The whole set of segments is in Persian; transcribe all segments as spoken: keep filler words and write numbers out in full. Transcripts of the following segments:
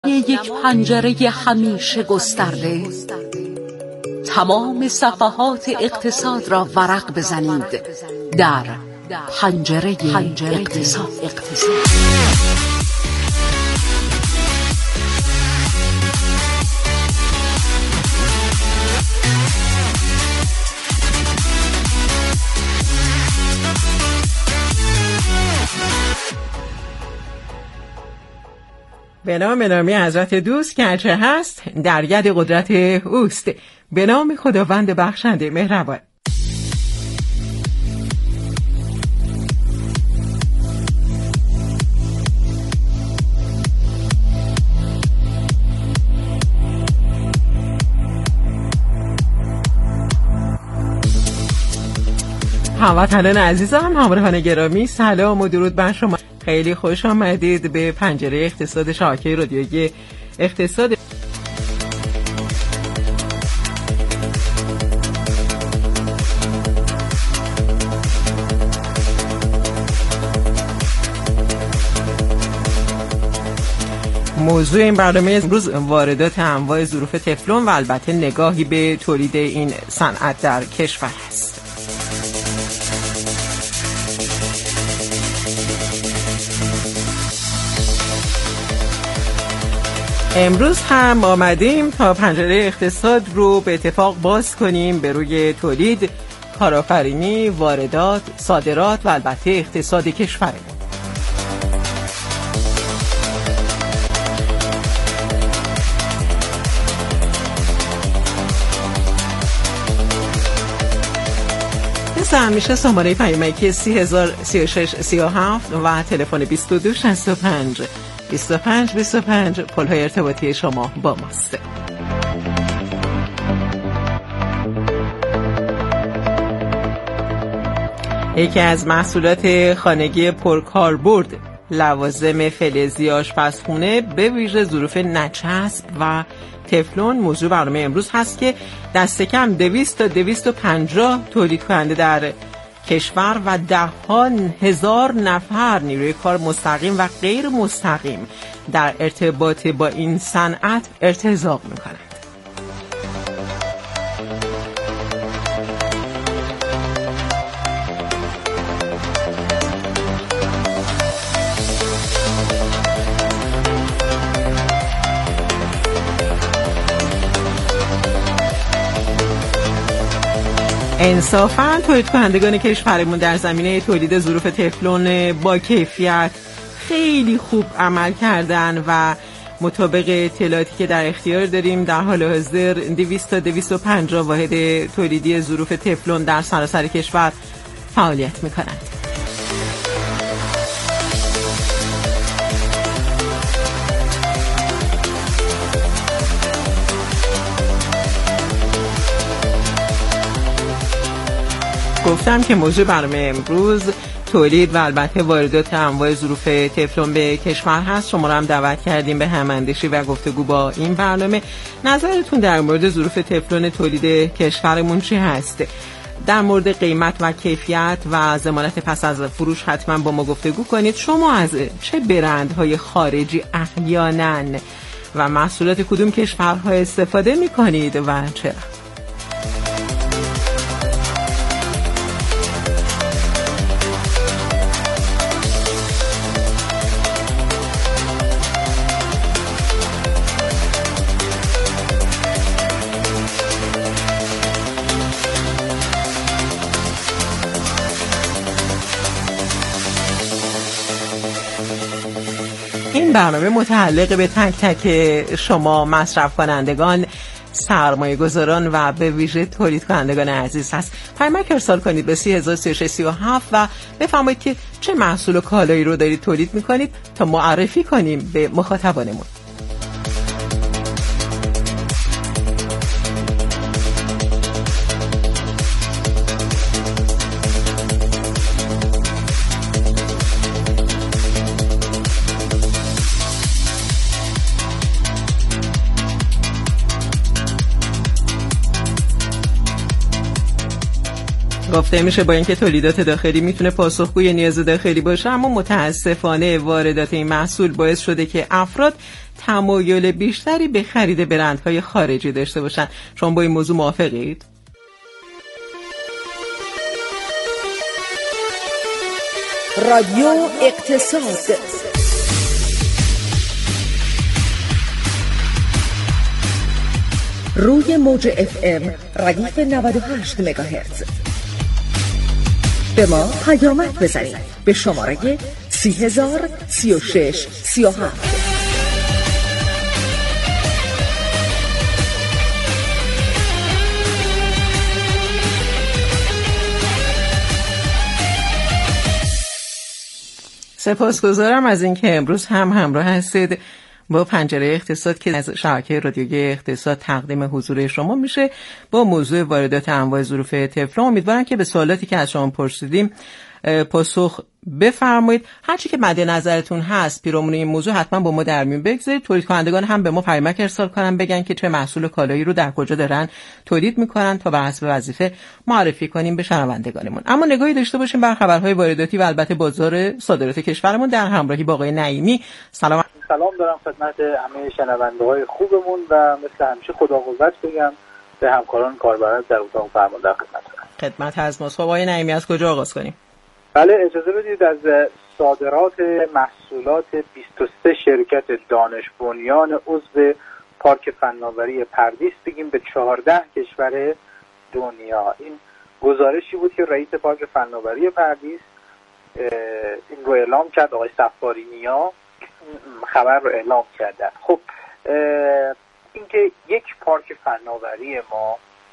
یک پنجره همیشه گسترده، تمام صفحات اقتصاد را ورق بزنید در پنجره اقتصاد. به نام نامی حضرت دوست که هرچه هست در ید قدرت اوست. به نام خداوند بخشنده مهربان. هموطنان عزیزم، همراهان گرامی، سلام و درود بر شما. خیلی خوش آمدید به پنجره اقتصاد شبکه رادیویی اقتصاد. موضوع این برنامه امروز واردات انواع ظروف تفلون و البته نگاهی به تولید این صنعت در کشور است. امروز هم آمدیم تا پنجره اقتصاد رو به اتفاق باز کنیم به روی تولید، کارآفرینی، واردات، صادرات و البته اقتصاد کشورمون. مثل همیشه شماره پیامکی سی هزار سی و شش سی و هفت و تلفن بیست و دو شصت و پنج بیست و پنج بیست و پنج پل‌های ارتباطی شما با ماست. یکی از محصولات خانگی پرکاربرد، لوازم فلزی آشپزخونه به ویژه ظروف نچسب و تفلون موضوع برنامه امروز هست که دست کم دویست تا دویست و پنجاه تولید کننده در کشور و ده ها هزار نفر نیروی کار مستقیم و غیر مستقیم در ارتباط با این صنعت ارتزاق میکنند. انصافاً تولید کنندگان کشورمون در زمینه تولید ظروف تفلون با کیفیت خیلی خوب عمل کردن و مطابق اطلاعاتی که در اختیار داریم در حال حاضر دویست تا دویست و پنجاه واحد تولیدی ظروف تفلون در سراسر کشور فعالیت می‌کنند. گفتم که موضوع برنامه امروز تولید و البته واردات انواع ظروف تفلون به کشور هست. شما رو هم دعوت کردیم به هم‌اندیشی و گفتگو با این برنامه. نظرتون در مورد ظروف تفلون تولید کشورمون چی هست؟ در مورد قیمت و کیفیت و ضمانت پس از فروش حتما با ما گفتگو کنید. شما از چه برندهای خارجی احیانا و محصولات کدوم کشورها استفاده می‌کنید و چرا؟ این برنامه متعلق به تک تک شما مصرف کنندگان، سرمایه گذاران و به ویژه تولید کنندگان عزیز هست. پیامک ارسال کنید به سی هزار سی و شش سی و هفت و بفرمایید که چه محصول و کالایی رو دارید تولید میکنید تا معرفی کنیم به مخاطبانمون. گفته میشه با اینکه تولیدات داخلی میتونه پاسخگوی نیاز داخلی باشه، اما متاسفانه واردات این محصول باعث شده که افراد تمایل بیشتری به خرید برندهای خارجی داشته باشن. شما با این موضوع موافقید؟ رادیو اقتصاد روی موج اف ام ردیف نود و هشت مگاهرتز. به ما پیامک بزنید به شماره سی هزار سی و شش سی و هفت. سپاسگزارم از اینکه امروز هم همراه هستید با پنجره اقتصاد که از شبکه رادیویی اقتصاد تقدیم حضور شما میشه با موضوع واردات انواع ظروف تفلون. امیدوارم که به سوالاتی که از شما پرسیدیم پاسخ بفرمایید. هرچی که مد نظرتون هست پیرامون این موضوع حتما با ما در میون بگذارید. تولید کنندگان هم به ما پیامک ارسال کنن بگن که چه محصول کالایی رو در کجا دارن تولید میکنن تا بر حسب وظیفه معرفی کنیم به شنوندگانمون. اما نگاهی داشته باشیم بر خبرهای وارداتی و البته بازار صادرات کشورمون در همراهی با آقای نعیمی. سلام. سلام دارم خدمت همه شنونده‌های خوبمون و مثل همیشه خدا قوت بگم به همکاران کاربران در اتاق فرمان در خدمتتون. خدمت از ماست. آقای نعیمی از کجا آغاز کنیم؟ بله اجازه بدید از صادرات محصولات بیست و سه شرکت دانش بنیان عضو پارک فناوری پردیس بگیم به چهارده کشور دنیا. این گزارشی بود که رئیس پارک فناوری پردیس این رو اعلام کرد، آقای صفاری نیا خبر رو اعلام کردن. خب اینکه یک پارک فناوری ما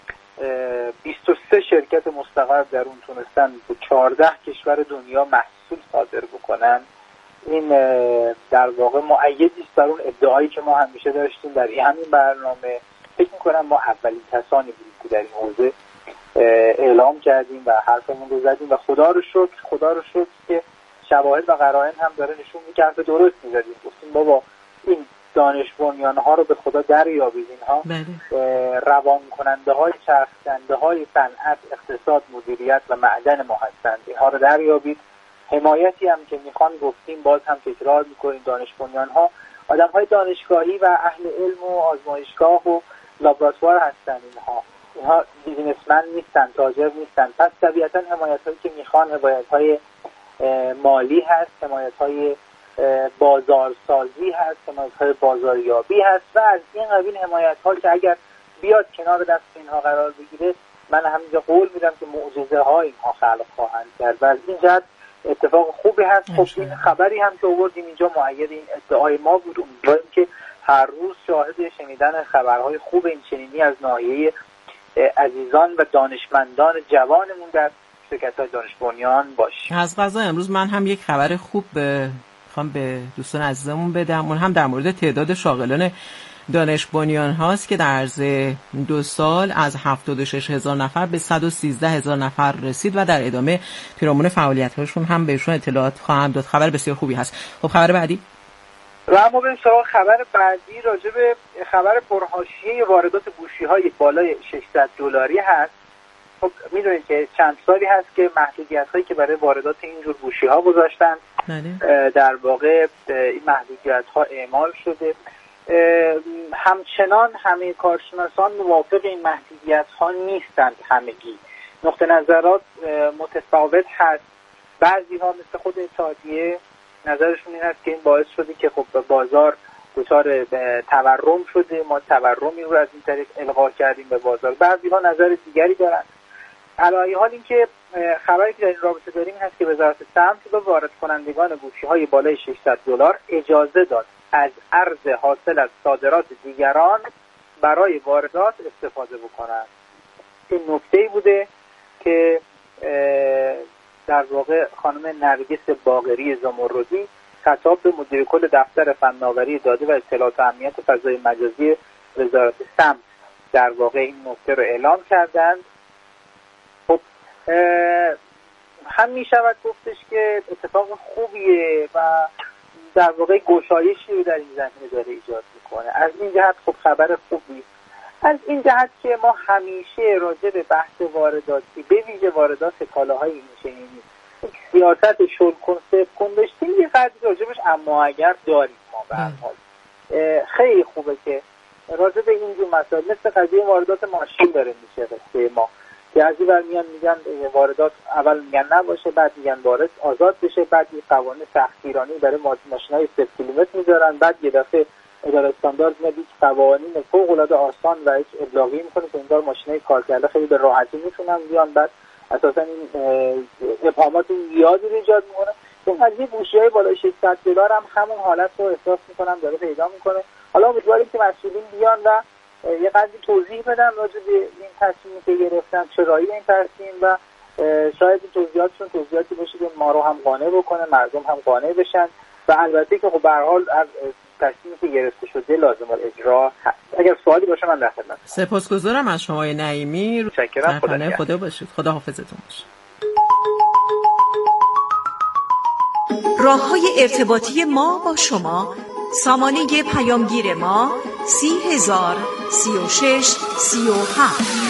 بیست و سه شرکت مستقر در اون تونستن به چهارده کشور دنیا محصول صادر بکنن، این در واقع مؤیدی است بر اون ادعایی که ما همیشه داشتیم در این همین برنامه. فکر می‌کنم ما اولین کسانی بودیم که در این حوزه اعلام کردیم و حرفمون رو زدیم و خدا رو شکر خدا رو شکر که شواهد و قرائن هم داره نشون میده که درست می‌زدیم. گفتیم بابا این دانش بنیان‌ها رو به خدا دریابید، اینها روان کننده های چرخنده های صنعت، اقتصاد، مدیریت و معدن ما هستند. اینها رو دریابید. حمایتی هم که میخوان گفتیم باز هم تکرار میکنیم، دانش بنیان‌ها آدم های دانشگاهی و اهل علم و آزمایشگاه و لابراتوار هستند. اینها اینها بیزینسمن نیستن، تاجر نیستن. پس طبیعتا حمایت هایی که میخوان حمایت های مالی هست، حمایت های بازارسازی هست، حمایت‌های بازاریابی هست و از این قبیل حمایت‌ها که اگر بیاد کنار دست اینها قرار بگیره، من همینجا قول میدم که معجزه‌ها اینها خلق خواهند کرد و از این جهت اتفاق خوبی هست. خب این خبری هم که آوردیم اینجا مؤید این ادعای ما بود. امیدواریم که هر روز شاهد شنیدن خبرهای خوب این چنینی از ناحیه عزیزان و دانشمندان جوانمون در شرکت‌های دانش بنیان باشیم. از قضا امروز من هم یک خبر خوب به خواهم به دوستان عزیزمون بدم. اون هم در مورد تعداد شاغلان دانش بنیان هاست که در عرض دو سال از هفتاد و شش هزار نفر به صد و سیزده هزار نفر رسید و در ادامه پیرامون فعالیت هاشون هم بهشون اطلاعات خواهم داد. خبر بسیار خوبی هست. خب خبر بعدی و اما بریم سراغ خبر بعدی. راجع به خبر پرحاشیه واردات گوشی های بالای ششصد دلاری هست. خب میدونید که چند سالی هست که محدودیت هایی که برای واردات اینجور گوشی ها گذاشتن در واقع این محدودیت ها اعمال شده. همچنان همه کارشناسان موافق این محدودیت ها نیستند. همگی نقطه نظرات متفاوت هست. بعضی ها مثل خود اتحادیه نظرشون این هست که این باعث شده که خب بازار دچار تورم شده، ما تورمی رو از این طریق القا کردیم به بازار. بعضی ها نظر دیگری دارن. علی حال این که خبری که در این رابطه داریم هست که وزارت سمت به وارد کنندگان گوشی‌های بالای ششصد دلار اجازه داد از ارز حاصل از صادرات دیگران برای واردات استفاده بکنند. این نکته‌ای بوده که در واقع خانم نرگس باقری زمردی خطاب به مدیر کل دفتر فناوری داده و اطلاعات و امنیت فضای مجازی وزارت سمت در واقع این نکته رو اعلام کردند. خب هم می شود گفتش که اتفاق خوبیه و در واقع گشایشی رو در این زمینه داره ایجاد میکنه. از این جهت خب خبر خوبی. از این جهت که ما همیشه راجع به بحث وارداتی به ویژه واردات کالاهای این چنینی سیاست شل کن صفر کن داشتیم، یه قدری راجبش اما اگر داریم ما به هر حال. خیلی خوبه که راجع به اینجور مسائل مثل قضیه واردات ماشین داره میشه قصه ما که از این برمیان میگن واردات اول میگن نباشه، بعد میگن وارد آزاد بشه، بعد این قوانین سختگیرانه برای ماشین‌های صفر کیلومتر میذارن، بعد یه دفعه اداره استاندارد میاد یک قوانین فوق‌العاده آسان و هیچ ابلاغی میکنه که انگار ماشین‌های کار کرده خیلی به راحتی میتونن بیان، بعد اساسا این ابهامات زیادی رو ایجاد میکنه. این قضیه گوشی‌های بالای ششصد دلار هم همون حالت رو احساس میکنم داره پیدا میکنه. حالا امیدواریم که مسئولین بیان و یه قضیه توضیح بدن راجع به این تصمیمی که گرفتن، چرایی این تصمیم و شاید این توضیحاتشون توضیحاتی باشه که ما رو هم قانع بکنه، مردم هم قانع بشن و البته که خب به هر حال از تصمیمی که گرفته شده لازم الاجرا هست. اگر سوالی باشه من در خدمتم. سپاسگزارم از شما نعیمی. متشکرم. خدا خدا باشید. خدا حافظتون باشه. راه‌های ارتباطی ما با شما: سامانه پیامگیر ما سی هزار سی و شش سی و هفت.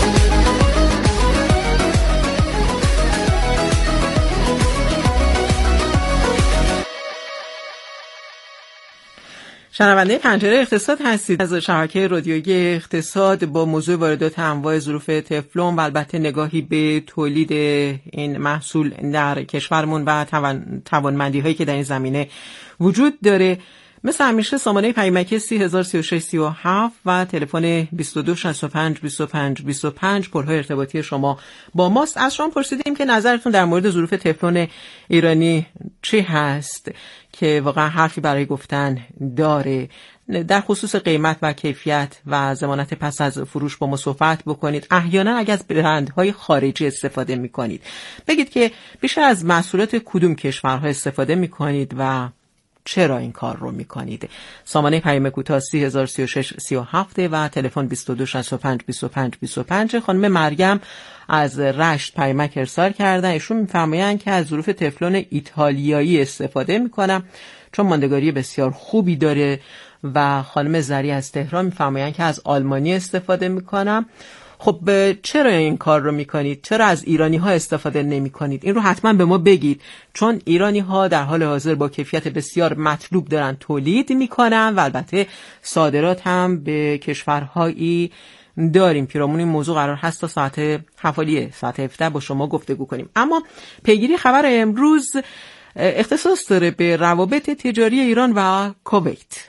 شنونده پنجره اقتصاد هستید از شبکه رادیویی اقتصاد با موضوع واردات انواع ظروف تفلون و البته نگاهی به تولید این محصول در کشورمون و توانمندی هایی که در این زمینه وجود داره. مثل همیشه سامانه پیامکی سی هزار سی و شش سی و هفت و تلفن بیست و دو شصت و پنج بیست و پنج بیست و پنج پرهای ارتباطی شما با ماست. از شما پرسیدیم که نظرتون در مورد ظروف تفلون ایرانی چی هست که واقعا حرفی برای گفتن داره. در خصوص قیمت و کیفیت و ضمانت پس از فروش با ما صحبت بکنید. احیانا اگر از برندهای خارجی استفاده میکنید بگید که بیشتر از محصولات کدوم کشورها استفاده میکنید و چرا این کار رو میکنید. سامانه پیام کوتاه سی هزار سی و شش سی و هفت و تلفن بیست و دو شصت و پنج بیست و پنج بیست و پنج. خانم مریم از رشت پیامک ارسال کردن. ایشون میفرمایند که از ظروف تفلون ایتالیایی استفاده میکنم چون ماندگاری بسیار خوبی داره. و خانم زری از تهران میفرمایند که از آلمانی استفاده میکنم. خب چرا این کار رو میکنید؟ چرا از ایرانی ها استفاده نمی کنید؟ این رو حتما به ما بگید، چون ایرانی ها در حال حاضر با کیفیت بسیار مطلوب دارن تولید میکنن و البته صادرات هم به کشورهایی داریم. پیرامون این موضوع قرار هست تا ساعت حوالی ساعت هفده با شما گفتگو کنیم. اما پیگیری خبر امروز اختصاص داره به روابط تجاری ایران و کویت.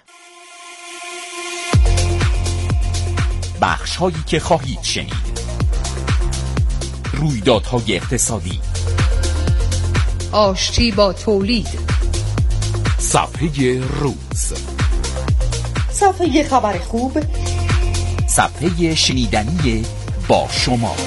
بخش هایی که خواهید شنید: رویدادهای اقتصادی، آشتی با تولید، صفحه روز، صفحه خبر خوب، صفحه شنیدنی با شما.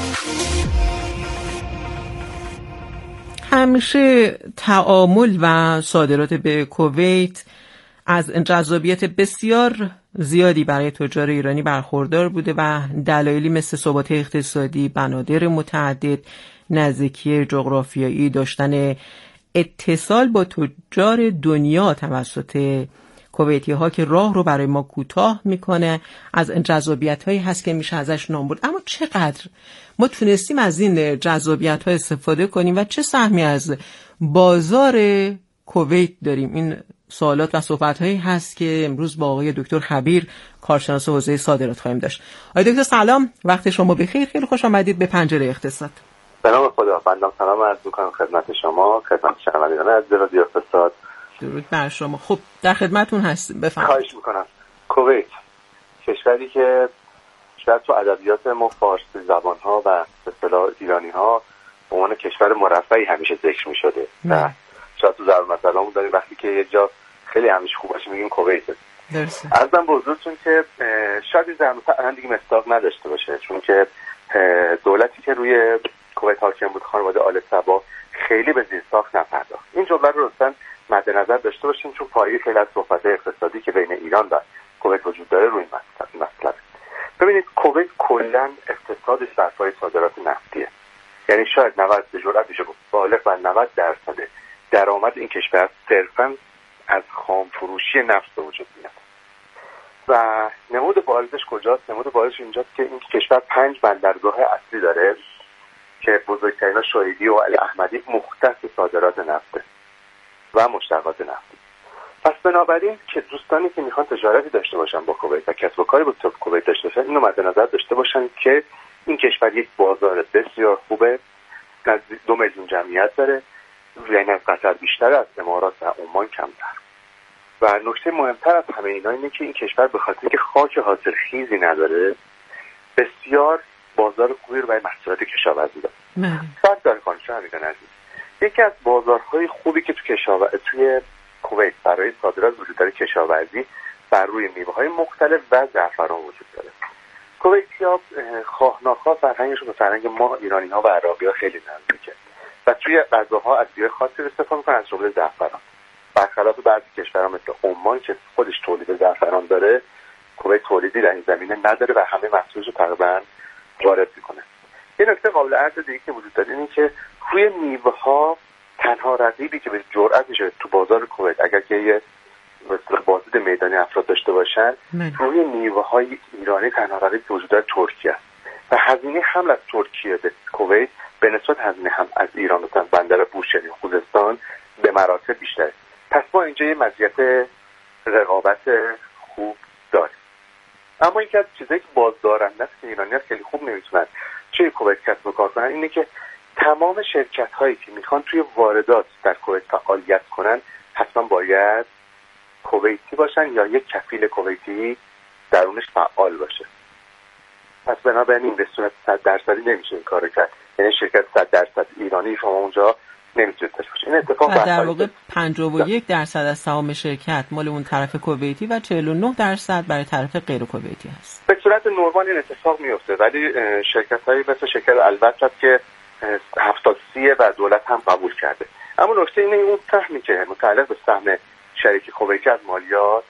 همیشه تعامل و صادرات به کویت از جذابیت بسیار زیادی برای تجار ایرانی برخوردار بوده و دلایلی مثل ثبات اقتصادی، بنادر متعدد، نزدیکی جغرافیایی، داشتن اتصال با تجار دنیا توسط کویتی ها که راه رو برای ما کوتاه میکنه، از جذابیت هایی هست که میشه ازش نام برد. اما چقدر ما تونستیم از این جذابیت ها استفاده کنیم و چه سهمی از بازار کویت داریم؟ این سوالات و صحبت هایی هست که امروز با آقای دکتر خبیر، کارشناس حوزه صادرات خواهیم داشت. آقای دکتر سلام، وقت شما بخیر، خیلی خوش آمدید به پنجره اقتصاد. به نام خدا. بنده سلام عرض می‌کنم خدمت شما، خدمت شنوندگان از رادیو اقتصاد. درود بر شما. خب در خدمتتون هستیم، بفرمایید. خواهش می‌کنم. کویت کشوری که شاید تو ادبیات ما فارسی زبان‌ها و به اصطلاح ایرانی‌ها به عنوان کشور مرفهی همیشه ذکر می‌شده. نه. شاید تو ضرب مثلامون داریم وقتی که یه جا خیلی همیشه خوب باشه میگیم کویت. درسته. عرضم به حضورتون که شاید این ضرب مثل الان دیگه مصداق نداشته باشه، چون که دولتی که روی کویت حاکم بود، خانواده آل صبا، خیلی به زیرساخت نپرداخت. این جمله رو اصلا مد نظر داشته باشیم، چون پایه خیلی از صحبت‌های اقتصادی که بین ایران و کویت وجود داره روی این مسئله. ببینید کویت کلاً اقتصادش بر پایه صادرات نفتیه. یعنی شاید نود به جرأت میشه گفت بالغ بر نود درصد درآمد این کشور صرفاً از خام فروشی نفت به وجود میاد. و نمود بارزش کجاست؟ نمود بارزش اینجاست که این کشور پنج بندرگاه اصلی داره که بزرگترین شهیدی و الاحمدی مختص صادرات نفته و مشتقات نفتی. پس بنابراین که دوستانی که میخوان تجارتی داشته باشن با کویت و کسب و کاری با کویت داشته باشن اینو مد نظر داشته باشن که این کشور یک بازار بسیار خوبه، نزدیک دو میلیون جمعیت داره، یعنی از قطر بیشتر، از امارات و عمان کمتر. و نکته مهمتر از همه اینا اینه که این کشور به خاطر که خاک حاصلخیزی نداره بسیار بازار خوبی رو برای محصولات کشاورزی داره. فرق داره خانش همیدن عزیز. یکی از بازارهای خوبی که تو کشاورزی توی کویت برای صادرات وجود داره کشاورزی بر روی میوه‌های مختلف و زعفران وجود داره. کویتی‌ها خواه ناخواه فرهنگشون به فرهنگ ما ایرانی‌ها و عراقی‌ها خیلی نزدیکه و توی غذاها از گیاه خاصی استفاده می‌کنن از جمله زعفران. برخلاف بعضی کشورها مثل عمان که خودش تولید زعفران داره، کویت تولیدی در این زمینه نداره و همه محصولش رو تقریباً وارد می‌کنه. یه نکته قابل عرض دیگه که وجود داره اینه که روی میوه‌ها تنها رقیبی که به جرأت میشه تو بازار کویت اگر که یه بازدید میدانی افراد داشته باشن من. روی میوه‌های ایرانی تنها رقیبی که وجود داره ترکیه و هزینه حمل از ترکیه به کویت به نسبت هزینه هم از ایران مثلا بندر بوشهر خوزستان به مراتب بیشتره. پس ما اینجا یه مزیت رقابت خوب داریم. اما یکی از چیزایی که بازدارنده است که ایرانی‌ها خیلی خوب نمیتونن توی کویت کسب و کار کنن اینه که تمام شرکت‌هایی که میخوان توی واردات در کویت فعالیت کنن حتما باید کویتی باشن یا یک کفیل کویتی درونش فعال باشه. پس بنابراین به صورت صد درصدی نمیشه این کارو کرد. یعنی شرکت صد درصد ایرانی شما اونجا نمیتونید داشته باشید. این اتفاق در واقع پنجاه و یک درصد از سهام شرکت مال اون طرف کویتی و چهل و نه درصد برای طرف غیر کویتی هست. به صورت نرمال این اتفاق میفته ولی شرکت‌هایی مثل شرکت البته که هفتاد سیه و دولت هم قبول کرده. اما نکته اینه اون سهمی که متعلق به سهم شریک کویتی از مالیات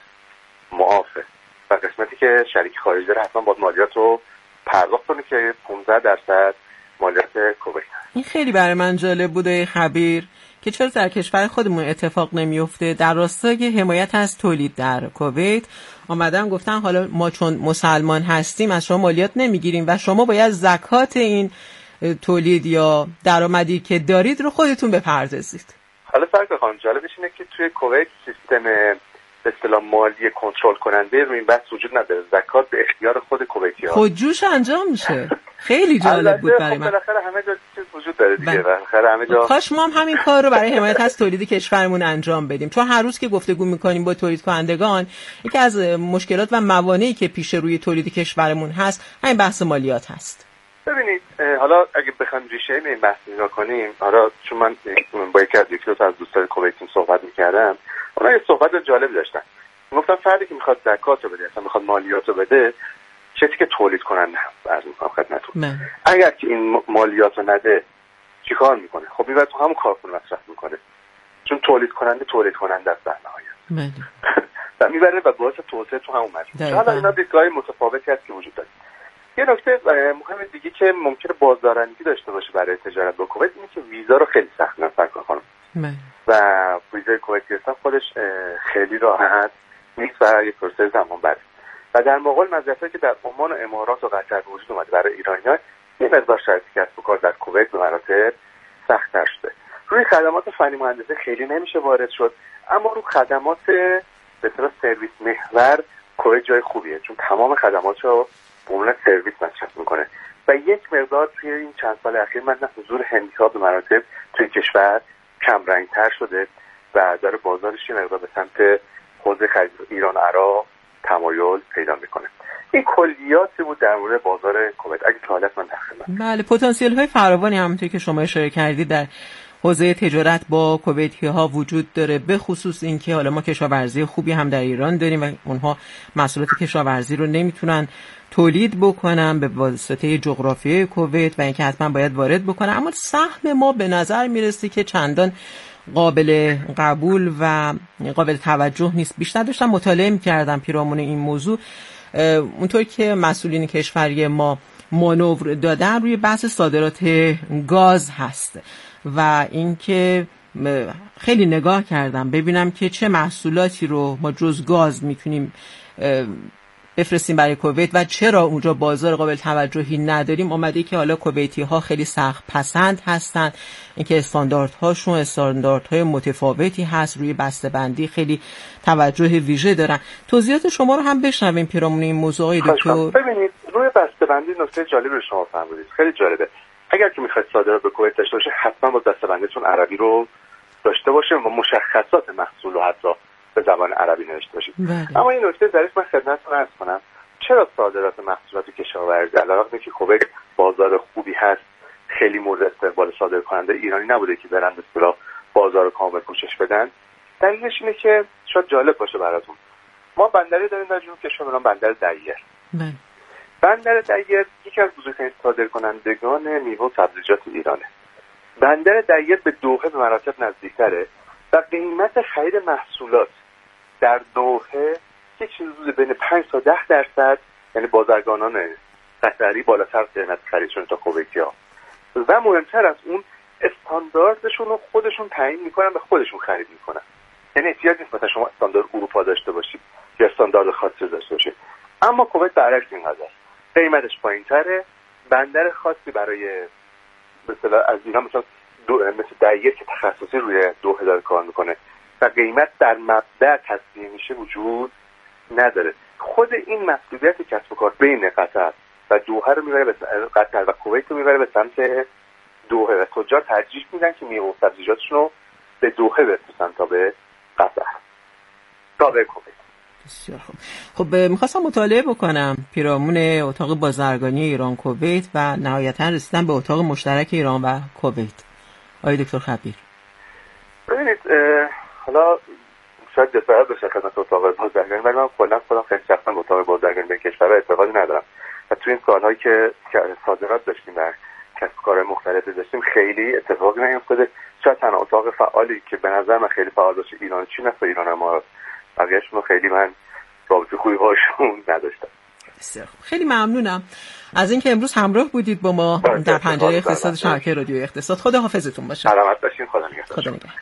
معافه و قسمتی که شریک خارجی داره حتما باید مالیات رو پرداخت کنه که پانزده درصد مالیات کویت. این خیلی برای من جالب بوده خبیر که چرا در کشور خودمون اتفاق نمیفته. در راستای حمایت از تولید در کویت آمدن گفتن حالا ما چون مسلمان هستیم از شما مالیات نمیگیریم و شما باید زکات این تولید یا درآمدی که دارید رو خودتون بپردازید. حالا فرق خانم جالبش اینه که توی کویت سیستم به اصطلاح مالی کنترل کننده رو این بحث وجود نداره. زکات به اختیار خود کویتی‌ها خودجوش انجام میشه. خیلی جالب بود برای من. بالاخره همه جا چیز وجود داره دیگه. بالاخره همه جا کاش ما هم همین کار رو برای حمایت از تولید کشورمون انجام بدیم. چون هر روز که گفتگو می‌کنیم با تولید کنندگان یکی از مشکلات و موانعی که پیش روی تولید کشورمون هست همین بحث مالیات هست. ببینید حالا اگه بخوایم ریشه این بحث نگاه کنیم، حالا چون من با یکی از یکی دو تا از دوستان کویتی صحبت می‌کردم، اونا یه صحبت جالب داشتن. میگفتن فردی که میخواد زکات رو بده، اصلا میخواد مالیات رو بده، چیزی که تولید کننده هم عرض می‌کنم خدمتتون. اگر که این مالیات رو نده چیکار میکنه؟ خب میبره تو همون کارخونه مصرف میکنه. چون تولید کننده تولید کننده است در نهایت. و میبره و باعث توسعه تو همون مجموعه. حالا اینا دیدگاه متفاوتی هست که وجود داره. یه نکته مهم دیگه که ممکنه بازدارندگی داشته باشه برای تجارت با کویت اینه که ویزا رو خیلی سخت نفر کنه. و ویزای کویت گرفتن خودش خیلی راحت نیست و یک پروسه زمان بره. و در مقابل مزیتایی که در عمان و امارات و قطر وجود اومده برای ایرانی‌ها یه مقدار شرایط کسب و کار در کویت به مراتب سخت‌تر شده. روی خدمات فنی مهندسی خیلی نمیشه وارد شد، اما روی خدمات به اصطلاح سرویس محور کویت جای خوبیه چون تمام خدماتو به عنوان سرویس مصرف میکنه و یک مقدار توی این چند سال اخیر من حضور هندی‌ها به مراتب توی کشور کم رنگ‌تر شده و داره بازارش یه مقدار به سمت حوزه خرید ایران عراق تمایل پیدا میکنه. این کلیاتی بود در مورد بازار کویت. اگه سوالات من داخل بله پتانسیل های فراوانی همونطور که شما اشاره کردید در حوزه تجارت با کویتی ها وجود داره، به خصوص اینکه حالا ما کشاورزی خوبی هم در ایران داریم و اونها محصولات کشاورزی رو نمیتونن تولید بکنن به واسطه جغرافیای کویت و اینکه حتما باید وارد بکنن. اما سهم ما به نظر میرسه که چندان قابل قبول و قابل توجه نیست. بیشتر داشتم مطالعه می‌کردم پیرامون این موضوع، اونطور که مسئولین کشوری ما مانور دادن روی بحث صادرات گاز هست و اینکه خیلی نگاه کردم ببینم که چه محصولاتی رو ما جز گاز میتونیم بفرستیم برای کویت و چرا اونجا بازار قابل توجهی نداریم. اومده که حالا کویتی ها خیلی سخت پسند هستن، اینکه استانداردهاشون استانداردهای متفاوتی هست، روی بسته‌بندی خیلی توجه ویژه دارن. توضیحات شما رو هم بشنویم پیرامون این موضوع دکتر. ببینید روی بسته‌بندی نکته جالبی رو شما فرمودید، خیلی جالبه. اگر که میخواید صادرات به کویت داشته باشه حتما با بسته‌بندیتون عربی رو داشته باشه و مشخصات محصول رو حتی به زبان عربی نوشته باشید. اما این نکته ظریف من خدمتتون عرض کنم، چرا صادرات محصولات کشاورزی علاوه بر اینکه کویت بازار خوبی هست خیلی مورد استقبال صادرکننده ایرانی نبوده که برن به اصطلاح بازار کامل پوشش بدن؟ دلیلش اینه که شاید جالب باشه براتون، ما بندری داریم در جنوب کشور به نام بندر دیر. بندر دیر یکی از بزرگترین صادرکنندگان میوه و سبزیجات ایرانه. بندر دیر به دوحه به مراتب نزدیکتره و قیمت خرید محصولات در دوحه یک چیز حدود بین پنج تا ده درصد، یعنی بازرگانان قطری بالاتر قیمت خریدشون تا کویتی‌ها و مهمتر از اون استانداردشون رو خودشون تعیین میکنن و خودشون خرید میکنن. یعنی احتیاج نیست مثلا شما استاندارد اروپا داشته باشید یا استاندارد خاصی داشته باشید. اما کویت برعکس این قضیه است، قیمتش پایین‌تره، بندر خاصی برای به اصطلاح از اینا مثلا دو مثل دیر که تخصصی روی دوحه داره کار میکنه و قیمت در مبدأ تصدیه میشه وجود نداره. خود این مسئولیت کسب و کار بین قطر و دوحه رو میبره به قطر و کویت رو میبره به سمت دوحه و تجار ترجیح میدن که میوه و سبزیجاتشون رو به دوحه بفرستن تا به قطر تا به کویت. بسیار خوب. خب میخواستم مطالعه بکنم پیرامون اتاق بازرگانی ایران کویت و نهایتا رسیدم به اتاق مشترک ایران و کویت. آقای دکتر خبیر، ببینید حالا شاید جسارت بشه خدمت اتاق بازرگانی، ولی من کلا خودم خیلی شخصا به اتاق بازرگانی به کشور اعتقادی ندارم و تو این سالهایی که صادرات داشتیم و کسب و کار مختلفی داشتیم خیلی اتفاقی نیفتاده. شاید تنها اتاق فعالی که به نظر من خیلی فعال باشه ایران چین است و ایران ما، بقیه‌شون خیلی من رابطه خوبی باشون نداشتم. بسیار خوب، خیلی ممنونم از اینکه امروز همراه بودید با ما در پنجره اقتصاد شبکه رادیو اقتصاد. خدا حافظتون باشه. سلامت باشین. خدا نگهدار. خدا نگهدار.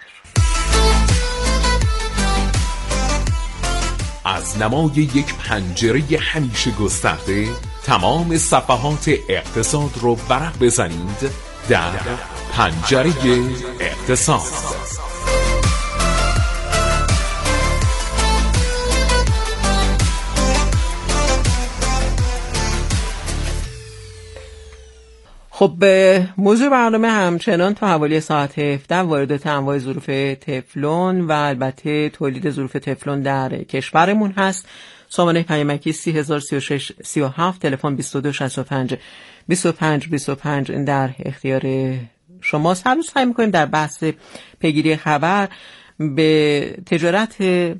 از نمای یک پنجره همیشه گسترده تمام صفحات اقتصاد رو ورق بزنید در پنجره اقتصاد. خب موضوع برنامه همچنان تا حوالی ساعت هفده واردات انواع ظروف تفلون و البته تولید ظروف تفلون در کشورمون هست. سامانه پیامکی سی هزار سی و شش سی و هفت، تلفن بیست و دو شصت و پنج بیست و پنج بیست و پنج در اختیار شماست. هر روز سعی می‌کنیم در بحث پیگیری خبر به تجارت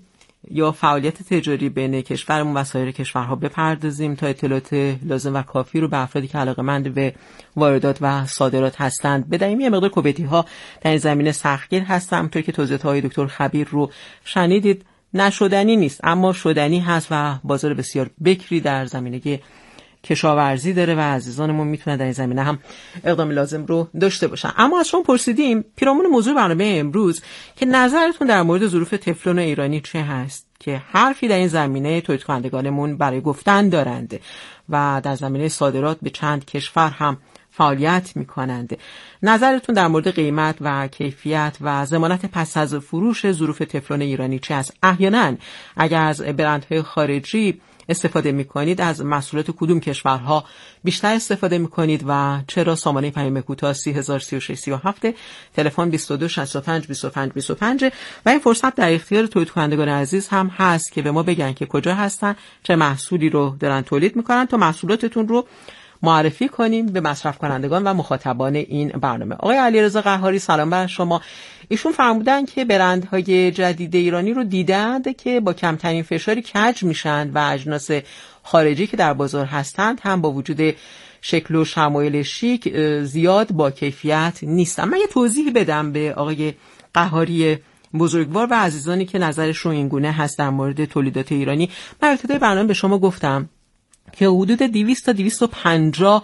یا فعالیت تجاری بین کشورمون و سایر کشورها بپردازیم تا اطلاعات لازم و کافی رو به افرادی که علاقه‌مند به واردات و صادرات هستند بدهیم. یه مقدار کویتی‌ها در این زمینه سختگیر هستن، همونطور که توضیحات‌های دکتر خبیر رو شنیدید. نشدنی نیست اما شدنی هست و بازار بسیار بکری در زمینه کشاورزی داره و عزیزانمون میتونن در این زمینه هم اقدام لازم رو داشته باشن. اما از شما پرسیدیم پیرامون موضوع برنامه امروز که نظرتون در مورد ظروف تفلون ایرانی چه هست که حرفی در این زمینه تولید کنندگانمون برای گفتن دارند و در زمینه صادرات به چند کشور هم فعالیت میکنند. نظرتون در مورد قیمت و کیفیت و ضمانت پس از فروش ظروف تفلون ایرانی چه است؟ احیانا اگر از برندهای خارجی استفاده میکنید از محصولات کدوم کشورها بیشتر استفاده میکنید و چرا؟ سامانه پیام کوتاه سی هزار سی و شش سی و هفت، تلفن بیست و دو شصت و پنج بیست و پنج بیست و پنج و این فرصت در اختیار تولید کنندگان عزیز هم هست که به ما بگن که کجا هستن، چه محصولی رو دارن تولید میکنن تا محصولاتتون رو معرفی کنیم به مصرف کنندگان و مخاطبان این برنامه. آقای علیرضا قهاری سلام بر شما. ایشون فرمودن که برندهای جدید ایرانی رو دیدند که با کمترین فشاری کج میشن و اجناس خارجی که در بازار هستند هم با وجود شکل و شمایل شیک زیاد با کیفیت نیستن. من یه توضیح بدم به آقای قهاری بزرگوار و عزیزانی که نظرشون این گونه هست در مورد تولیدات ایرانی. من ابتدای برنامه به شما گفتم که حدود دویست تا دویست و پنجاه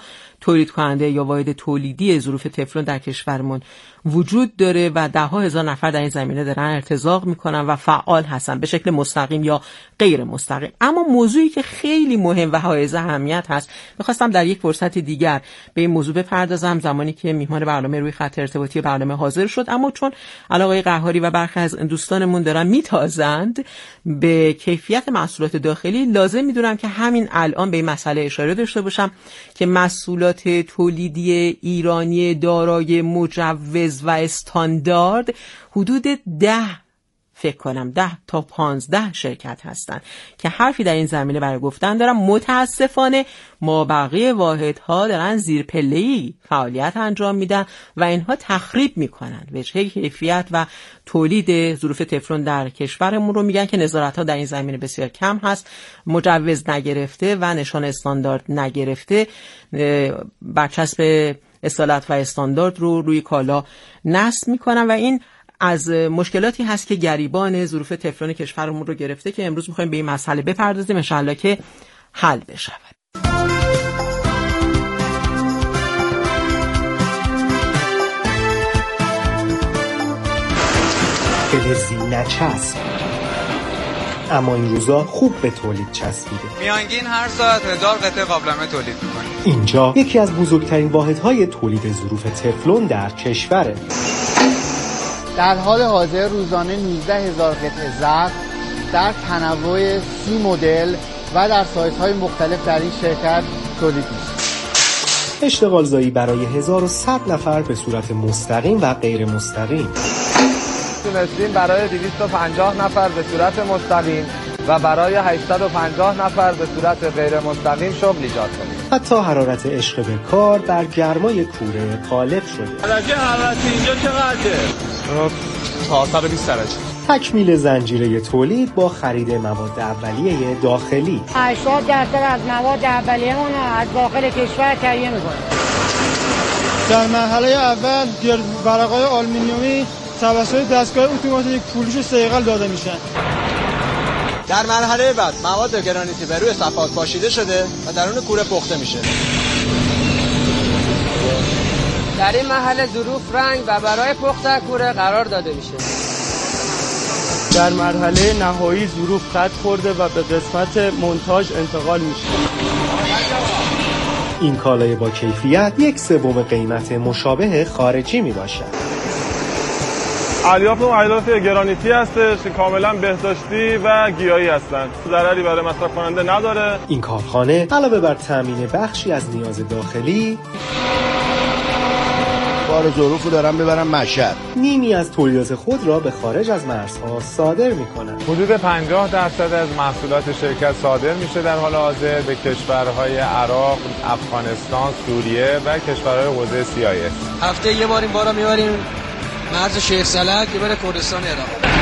تولید کننده یا واحد تولیدی ظروف تفلون در کشورمون وجود داره و ده ها هزار نفر در این زمینه دارن ارتزاق میکنن و فعال هستن به شکل مستقیم یا غیر مستقیم. اما موضوعی که خیلی مهم و حائز اهمیت هست، میخواستم در یک فرصت دیگر به این موضوع بپردازم زمانی که میهمان برنامه روی خط ارتباطی برنامه حاضر شد، اما چون علاقه قهاری و برخی از دوستانمون دارن میتازند به کیفیت محصولات داخلی، لازم میدونم که همین الان به این مسئله اشاره داشته باشم که محصولات تولیدی ایرانی دارای مجوز و استاندارد حدود ده فکر کنم ده تا پانزده شرکت هستن که حرفی در این زمینه برای گفتن دارم. متاسفانه ما بقیه واحدها دارن زیر پله‌ای فعالیت انجام میدن و اینها تخریب میکنن وجه کیفیت و تولید ظروف تفلون در کشورمون رو. میگن که نظارت‌ها در این زمینه بسیار کم هست، مجوز نگرفته و نشان استاندارد نگرفته برچسب اصالت و استاندارد رو روی کالا نصب میکنن و این از مشکلاتی هست که گریبان ظروف تفلون کشورمون رو گرفته که امروز میخوایم به این مسئله بپردازیم، ان شاءالله که حل بشه. فلزی نچسب، اما این روزا خوب به تولید چسبیده. میانگین هر ساعت هزار قطعه قابلمه تولید میکنه. اینجا یکی از بزرگترین واحدهای تولید ظروف تفلون در کشوره. در حال حاضر روزانه نوزده هزار قطعه ظرف در تنوع سی مدل و در سایزهای مختلف در این شرکت تولید میشه. اشتغال زایی برای هزار و صد نفر به صورت مستقیم و غیر مستقیم. تونستیم برای دویست و پنجاه نفر به صورت مستقیم و برای هشتصد و پنجاه نفر به صورت غیر مستقیم شغل ایجاد کنیم. حتی حرارت عشق به کار در گرمای کوره غالب شده. درجه حرارتی اینجا چقدره؟ تا صد و بیست درجه. تکمیل زنجیره تولید با خرید مواد اولیه داخلی. هشتاد درصد از مواد اولیه ما از داخل کشور تهیه می‌کنیم. در مرحله اول ورق‌های آلومینیومی توسط دستگاه اتوماتیک پولش صیقل داده میشن. در مرحله بعد مواد گرانیتی به روی صفحات پاشیده شده و درون کوره پخته میشه. در این مرحله ظروف رنگ و برای پخت کوره قرار داده میشه. در مرحله نهایی ظروف خط خورده و به قسمت مونتاژ انتقال میشه. این کالای با کیفیت یک سوم قیمت مشابه خارجی میباشد. الیاف و الیاف گرانیتی هستش که کاملا بهداشتی و گیاهی هستند. ضرری برای مصرف کننده نداره. این کارخانه علاوه بر تامین بخشی از نیاز داخلی، بار ظروف رو دارن ببرن مشهد، نیمی از تولیدات خود را به خارج از مرزها صادر می‌کنند. حدود پنجاه درصد از محصولات شرکت صادر میشه در حال حاضر به کشورهای عراق، افغانستان، سوریه و کشورهای حوزه سی آی اس. هفته یه بار این بارا میبریم مرز شیخ سلک که بره کردستان عراق.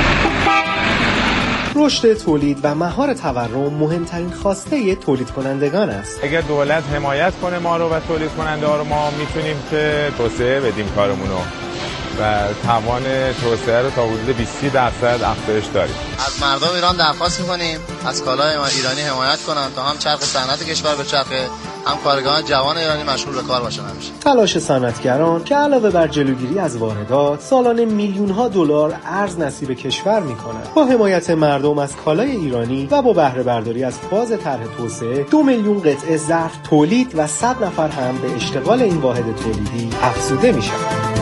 رشد تولید و مهار تورم مهمترین خواسته تولید کنندگان است. اگر دولت حمایت کنه ما رو و تولید کننده ها رو، ما میتونیم که توسعه بدیم کارمونو و توان توسعه رو تا حدود بیست درصد افزایش داریم. از مردم ایران درخواست میکنیم از کالای ایرانی حمایت کنن تا هم چرخ صنعت کشور بچرخه، هم کارگران جوان ایرانی مشغول به کار باشن همیشه. تلاش صنعتگران که علاوه بر جلوگیری از واردات، سالانه میلیون ها دلار ارز نصیب کشور میکنند. با حمایت مردم از کالای ایرانی و با بهره برداری از فاز طرح توسعه، دو میلیون قطعه ظرف تولید و صد نفر هم به اشتغال این واحد تولیدی افزوده میشوند.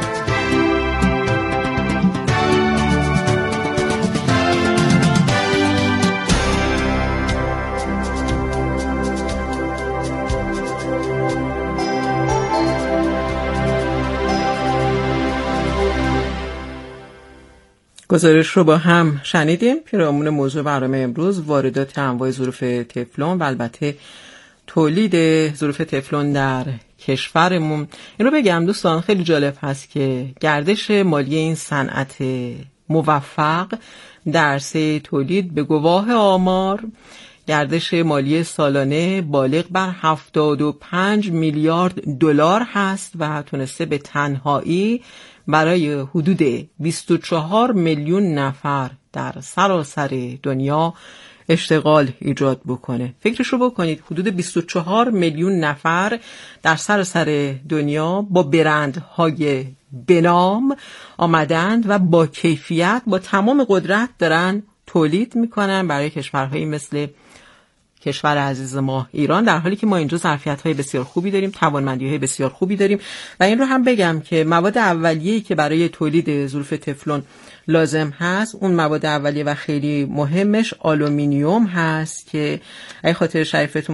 گزارش رو با هم شنیدیم. پیرامون موضوع برنامه امروز واردات انواع ظروف تفلون و البته تولید ظروف تفلون در کشورمون. این رو بگم دوستان خیلی جالب هست که گردش مالی این صنعت موفق در عرصه تولید به گواه آمار گردش مالی سالانه بالغ بر هفتاد و پنج میلیارد دلار هست و تونسته به تنهایی برای حدود بیست و چهار میلیون نفر در سراسر دنیا اشتغال ایجاد بکنه. فکرشو بکنید حدود بیست و چهار میلیون نفر در سراسر دنیا با برندهای بنام آمدند و با کیفیت با تمام قدرت دارن تولید میکنن برای کشورهایی مثل کشور عزیز ما ایران، در حالی که ما اینجا ظرفیت‌های بسیار خوبی داریم، توانمندی‌های بسیار خوبی داریم. و این رو هم بگم که مواد اولیه‌ای که برای تولید ظروف تفلون لازم هست، اون مواد اولیه و خیلی مهمش آلومینیوم هست که اگه خاطر شریفتون